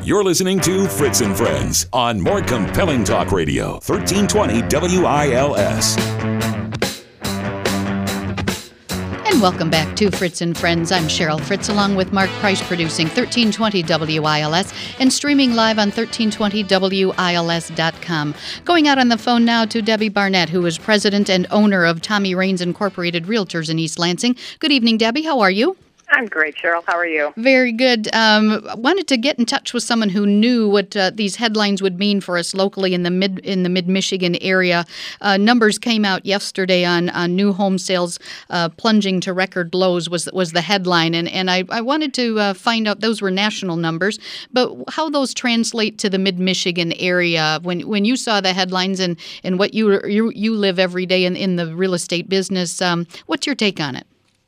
You're listening to Fritz and Friends on More Compelling Talk Radio, 1320 WILS. And welcome back to Fritz and Friends. I'm Cheryl Fritz, along with Mark Price, producing 1320 WILS and streaming live on 1320WILS.com. Going out on the phone now to Debbie Barnett, who is president and owner of Tommy Raines Incorporated Realtors in East Lansing. Good evening, Debbie. How are you? I'm great, Cheryl. How are you? Very good. Wanted to get in touch with someone who knew what these headlines would mean for us locally in the mid-Michigan area. Numbers came out yesterday on new home sales plunging to record lows was the headline, and I wanted to find out, those were national numbers, but how those translate to the mid-Michigan area. When you saw the headlines and what you live every day in the real estate business, what's your take on it?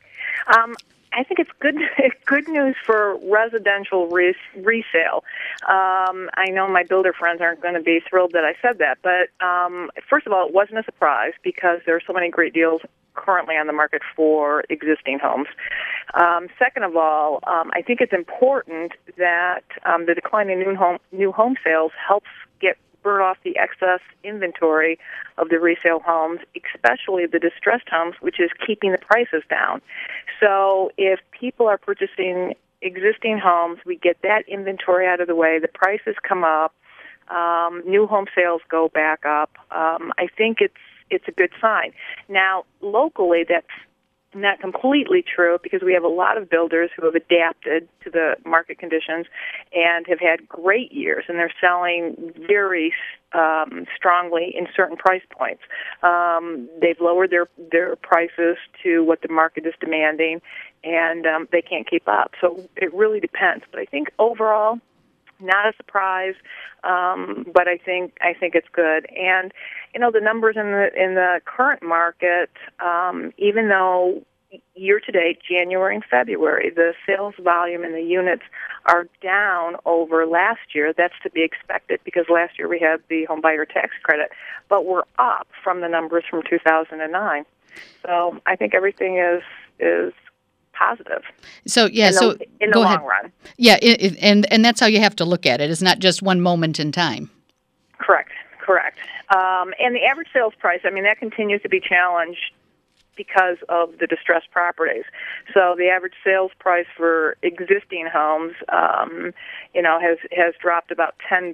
I think it's good news for residential resale. I know my builder friends aren't going to be thrilled that I said that, but first of all, it wasn't a surprise because there are so many great deals currently on the market for existing homes. Second of all, I think it's important that the decline in new home sales helps burn off the excess inventory of the resale homes, especially the distressed homes, which is keeping the prices down. So if people are purchasing existing homes, we get that inventory out of the way, the prices come up, new home sales go back up. I think it's a good sign. Now, locally, that's not completely true because we have a lot of builders who have adapted to the market conditions and have had great years, and they're selling very strongly in certain price points. They've lowered their prices to what the market is demanding, and they can't keep up. So it really depends. But I think overall, not a surprise, but I think it's good. And the numbers in the current market, even though year to date, January and February, the sales volume in the units are down over last year. That's to be expected because last year we had the home buyer tax credit, but we're up from the numbers from 2009. So I think everything is positive. So yeah, in the long run. Yeah, and that's how you have to look at it. It's not just one moment in time. Correct. And the average sales price, that continues to be challenged because of the distressed properties. So the average sales price for existing homes, has dropped about 10%.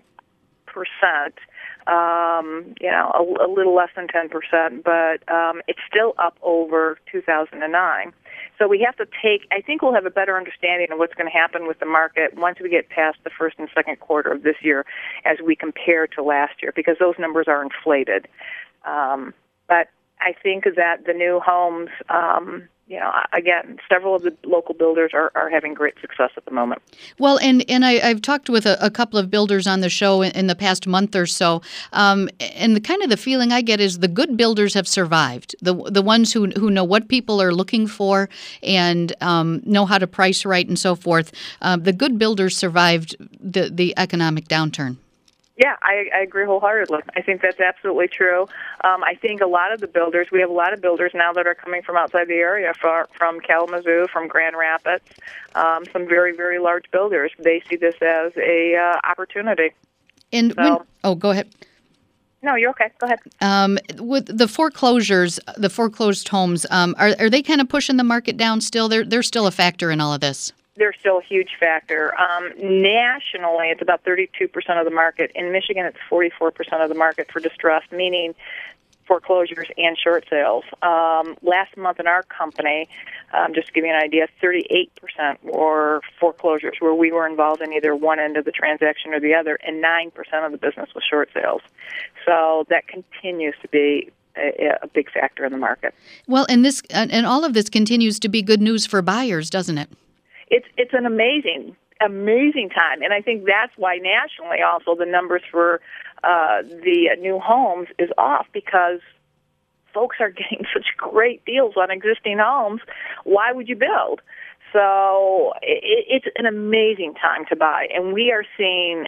A little less than 10%, but it's still up over 2009. So we have to I think we'll have a better understanding of what's going to happen with the market once we get past the first and second quarter of this year as we compare to last year, because those numbers are inflated. But I think that the new homes, again, several of the local builders are having great success at the moment. Well, and I've talked with a couple of builders on the show in the past month or so, and the feeling I get is the good builders have survived. The ones who know what people are looking for and know how to price right and so forth. The good builders survived the economic downturn. Yeah, I agree wholeheartedly. I think that's absolutely true. I think we have a lot of builders now that are coming from outside the area, from Kalamazoo, from Grand Rapids, some very, very large builders. They see this as a opportunity. And go ahead. No, you're okay. Go ahead. With the foreclosures, the foreclosed homes, are they kind of pushing the market down still? They're still a factor in all of this. They're still a huge factor. Nationally, it's about 32% of the market. In Michigan, it's 44% of the market for distressed, meaning foreclosures and short sales. Last month in our company, just to give you an idea, 38% were foreclosures where we were involved in either one end of the transaction or the other, and 9% of the business was short sales. So that continues to be a big factor in the market. Well, and all of this continues to be good news for buyers, doesn't it? It's an amazing time, and I think that's why nationally also the numbers for the new homes is off, because folks are getting such great deals on existing homes. Why would you build? So it's an amazing time to buy, and we're seeing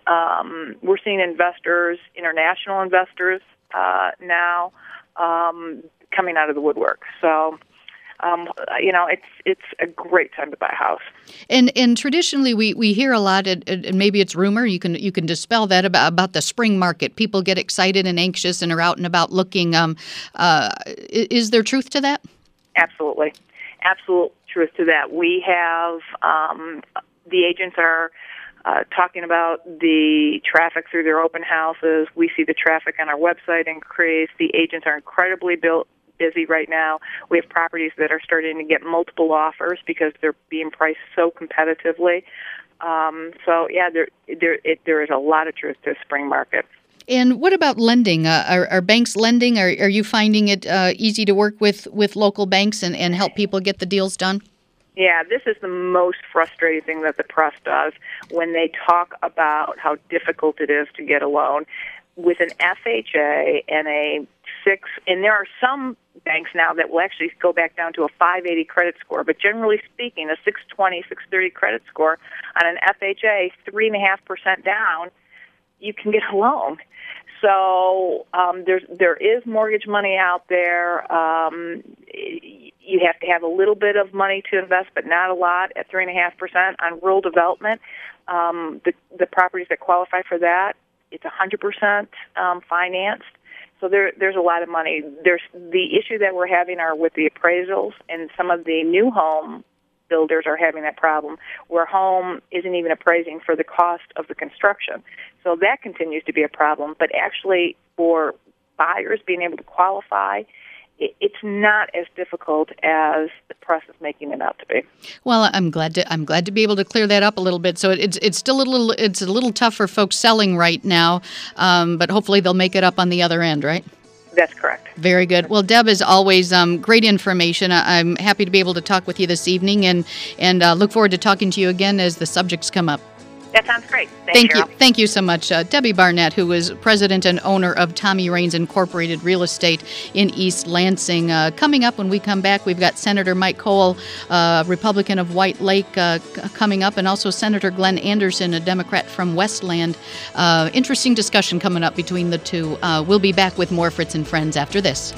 investors, international investors now coming out of the woodwork. So It's a great time to buy a house. And traditionally, we hear a lot, and maybe it's rumor. You can dispel that about the spring market. People get excited and anxious and are out and about looking. Is there truth to that? Absolutely, absolute truth to that. We have the agents are talking about the traffic through their open houses. We see the traffic on our website increase. The agents are incredibly busy right now. We have properties that are starting to get multiple offers because they're being priced so competitively. There is a lot of truth to the spring market. And what about lending? Are banks lending? Are you finding it easy to work with local banks and help people get the deals done? Yeah, this is the most frustrating thing that the press does when they talk about how difficult it is to get a loan. With an FHA and a 6, and there are some banks now that will actually go back down to a 580 credit score, but generally speaking, a 620, 630 credit score on an FHA, 3.5% down, you can get a loan. So there is mortgage money out there. You have to have a little bit of money to invest, but not a lot at 3.5% on rural development. The properties that qualify for that, it's 100% financed. So there's a lot of money. There's the issue that we're having are with the appraisals, and some of the new home builders are having that problem where home isn't even appraising for the cost of the construction. So that continues to be a problem. But actually, for buyers being able to qualify, it's not as difficult as the press is making it out to be. Well, I'm glad to be able to clear that up a little bit. So it's still a little tough for folks selling right now, but hopefully they'll make it up on the other end, right? That's correct. Very good. Well, Deb, as always, great information. I'm happy to be able to talk with you this evening, and look forward to talking to you again as the subjects come up. That sounds great. Thank you. Thank you so much. Debbie Barnett, who is president and owner of Tommy Raines Incorporated Real Estate in East Lansing. Coming up when we come back, we've got Senator Mike Cole, Republican of White Lake, coming up, and also Senator Glenn Anderson, a Democrat from Westland. Interesting discussion coming up between the two. We'll be back with more Fritz and Friends after this.